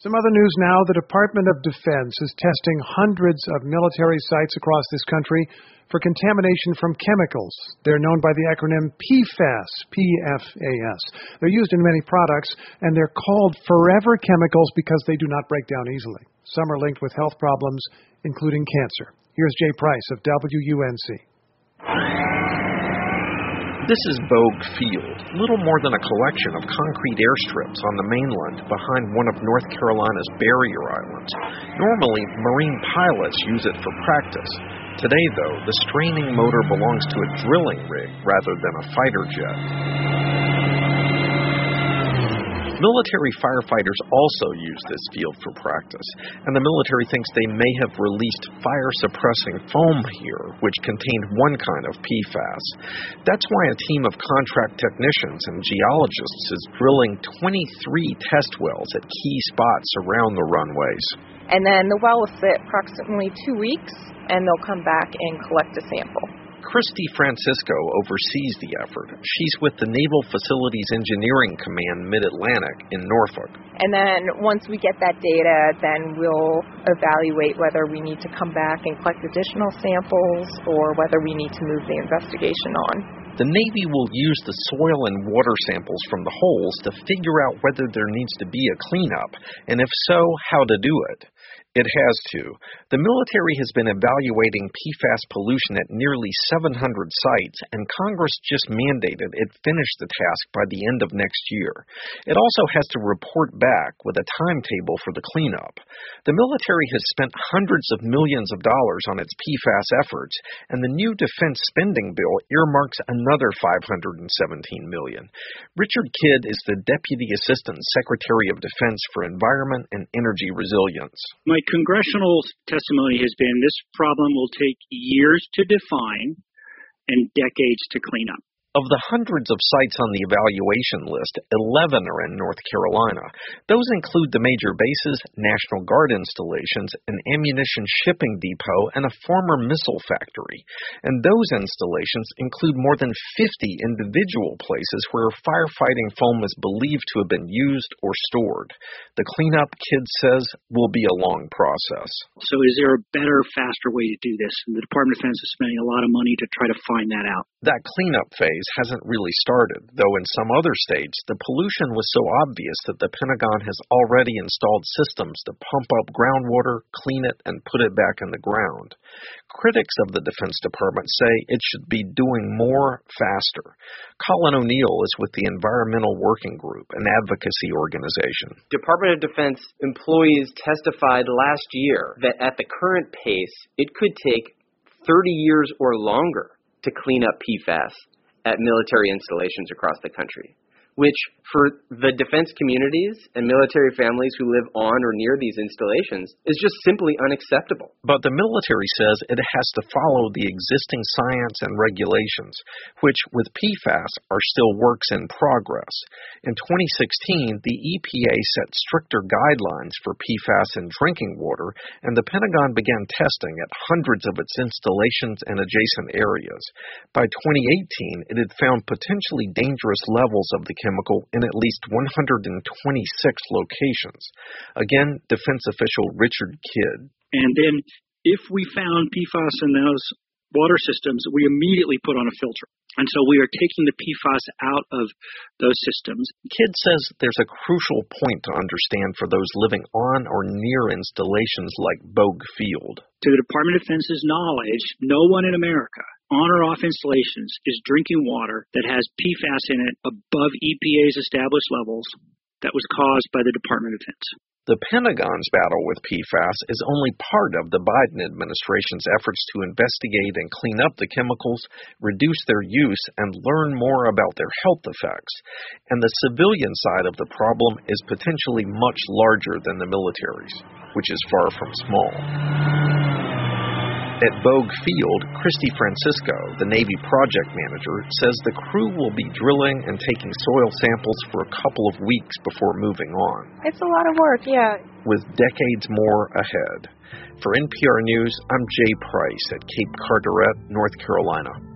Some other news now. The Department of Defense is testing hundreds of military sites across this country for contamination from chemicals. They're known by the acronym PFAS, P-F-A-S. They're used in many products, and they're called forever chemicals because they do not break down easily. Some are linked with health problems, including cancer. Here's Jay Price of WUNC. This is Bogue Field, little more than a collection of concrete airstrips on the mainland behind one of North Carolina's barrier islands. Normally, marine pilots use it for practice. Today, though, the straining motor belongs to a drilling rig rather than a fighter jet. Military firefighters also use this field for practice, and the military thinks they may have released fire-suppressing foam here, which contained one kind of PFAS. That's why a team of contract technicians and geologists is drilling 23 test wells at key spots around the runways. And then the well will sit approximately 2 weeks, and they'll come back and collect a sample. Christy Francisco oversees the effort. She's with the Naval Facilities Engineering Command Mid-Atlantic in Norfolk. And then once we get that data, then we'll evaluate whether we need to come back and collect additional samples or whether we need to move the investigation on. The Navy will use the soil and water samples from the holes to figure out whether there needs to be a cleanup, and if so, how to do it. It has to. The military has been evaluating PFAS pollution at nearly 700 sites, and Congress just mandated it finish the task by the end of next year. It also has to report back with a timetable for the cleanup. The military has spent hundreds of millions of dollars on its PFAS efforts, and the new defense spending bill earmarks another $517 million. Richard Kidd is the Deputy Assistant Secretary of Defense for Environment and Energy Resilience. My congressional testimony has been this problem will take years to define and decades to clean up. Of the hundreds of sites on the evaluation list, 11 are in North Carolina. Those include the major bases, National Guard installations, an ammunition shipping depot, and a former missile factory. And those installations include more than 50 individual places where firefighting foam is believed to have been used or stored. The cleanup, Kidd says, will be a long process. So is there a better, faster way to do this? And the Department of Defense is spending a lot of money to try to find that out. That cleanup phase hasn't really started, though in some other states, the pollution was so obvious that the Pentagon has already installed systems to pump up groundwater, clean it, and put it back in the ground. Critics of the Defense Department say it should be doing more faster. Colin O'Neill is with the Environmental Working Group, an advocacy organization. Department of Defense employees testified last year that at the current pace, it could take 30 years or longer to clean up PFAS at military installations across the country, which for the defense communities and military families who live on or near these installations is just simply unacceptable. But the military says it has to follow the existing science and regulations, which with PFAS are still works in progress. In 2016, the EPA set stricter guidelines for PFAS in drinking water, and the Pentagon began testing at hundreds of its installations and adjacent areas. By 2018, it had found potentially dangerous levels of the chemical in at least 126 locations. Again, defense official Richard Kidd. And then if we found PFAS in those water systems, we immediately put on a filter. And so we are taking the PFAS out of those systems. Kidd says there's a crucial point to understand for those living on or near installations like Bogue Field. To the Department of Defense's knowledge, no one in America on or off installations is drinking water that has PFAS in it above EPA's established levels that was caused by the Department of Defense. The Pentagon's battle with PFAS is only part of the Biden administration's efforts to investigate and clean up the chemicals, reduce their use, and learn more about their health effects. And the civilian side of the problem is potentially much larger than the military's, which is far from small. At Bogue Field, Christy Francisco, the Navy project manager, says the crew will be drilling and taking soil samples for a couple of weeks before moving on. It's a lot of work, yeah. With decades more ahead. For NPR News, I'm Jay Price at Cape Carteret, North Carolina.